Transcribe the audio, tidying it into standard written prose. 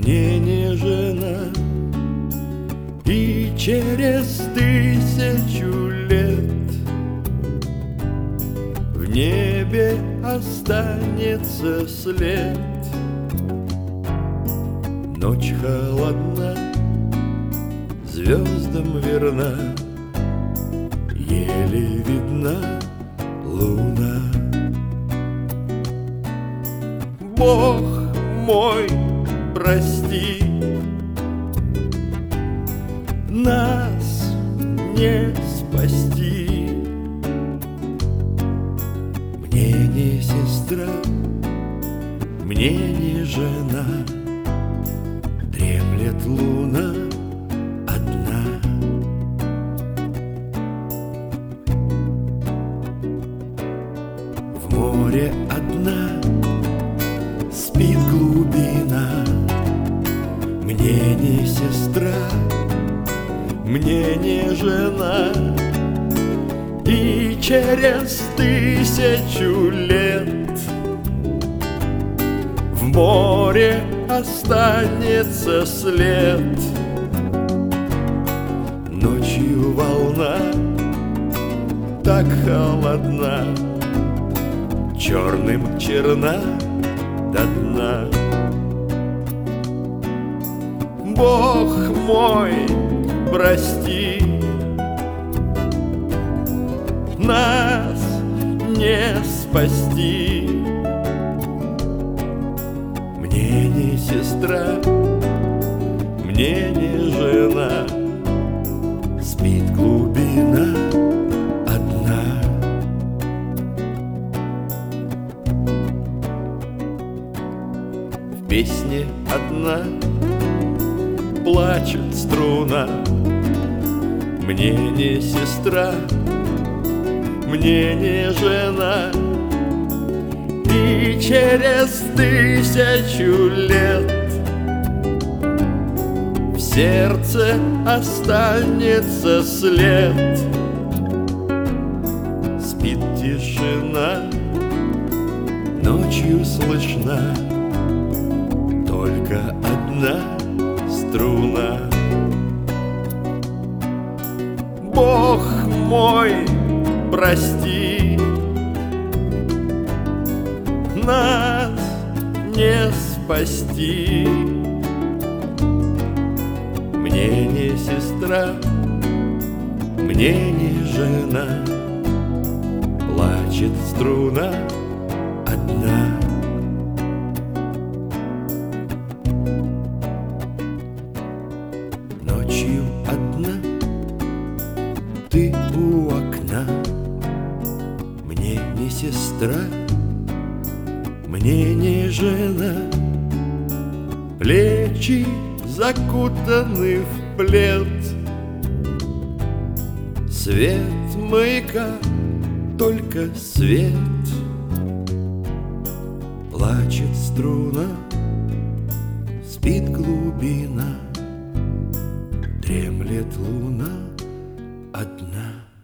мне не жена, и через 1000 лет в небе останется след. Ночь холодна, звездам верна, еле видна луна. Бог мой, прости, нас не спасти. Мне не сестра, мне не жена, дремлет луна одна. В море одна спит глубина, мне не сестра, мне не жена, и через 1000 лет в море останется след. Ночью волна так холодна, черным черна до дна. Бог мой, прости, нас не спасти. Мне не сестра, мне не жена, спит глубина одна. В песне одна плачет струна, мне не сестра, мне не жена, и через 1000 лет в сердце останется след. Спит тишина, ночью слышна только одна струна. Бог мой, прости, нас не спасти. Мне не сестра, мне не жена, плачет струна одна. Ночью одна ты у окна, мне не сестра, мне не жена, плечи закутаны в плед. Свет маяка, только свет, плачет струна, спит глубина, дремлет луна одна.